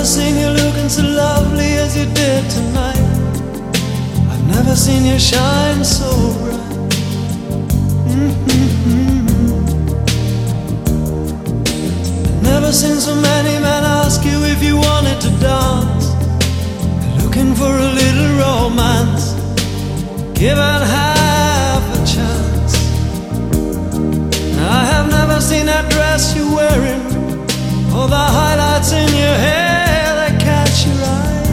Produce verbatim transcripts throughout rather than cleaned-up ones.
never seen you looking so lovely as you did tonight. I've never seen you shine so bright. Mm-hmm. I've never seen so many men ask you if you wanted to dance. They're looking for a little romance, given half a chance. I have never seen that dress you're wearing, or the highlights in your hair that catch your eye.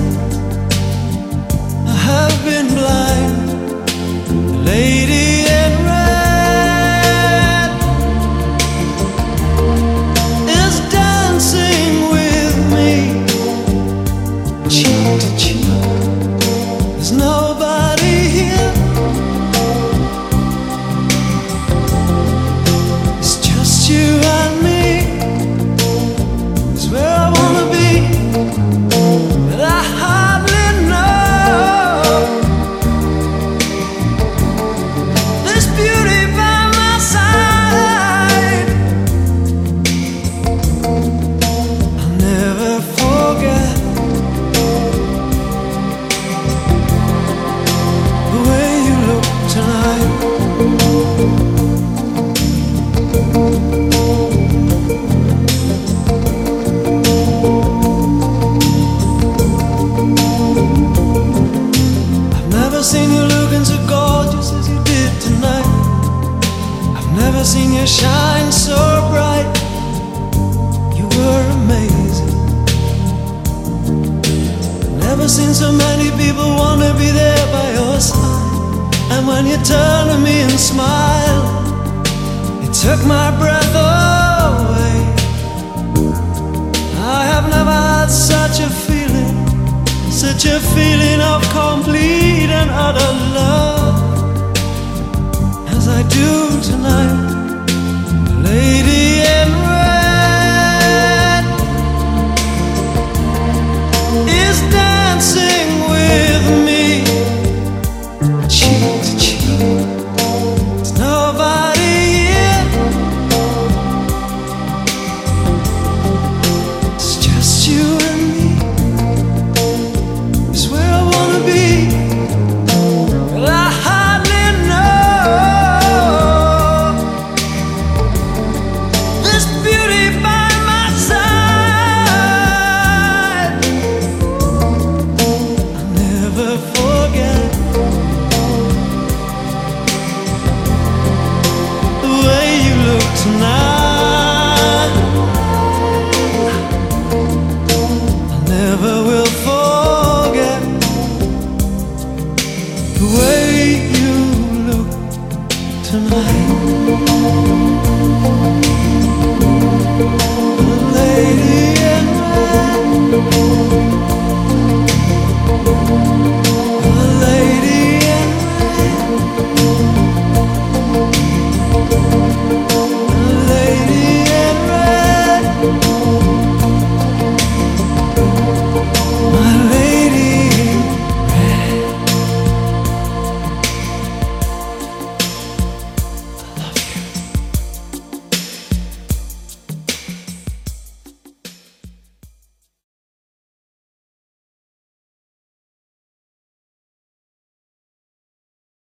I have been blind. The lady in red is dancing with me, cheek to cheek. There's nobody here. It's just you and me. Seen you looking so gorgeous as you did tonight. I've never seen you shine so bright. You were amazing. Never seen so many people want to be there by your side. And when you turned to me and smiled, it took my breath away. I have never had such a feeling, such a feeling of complete and utter love as I do tonight.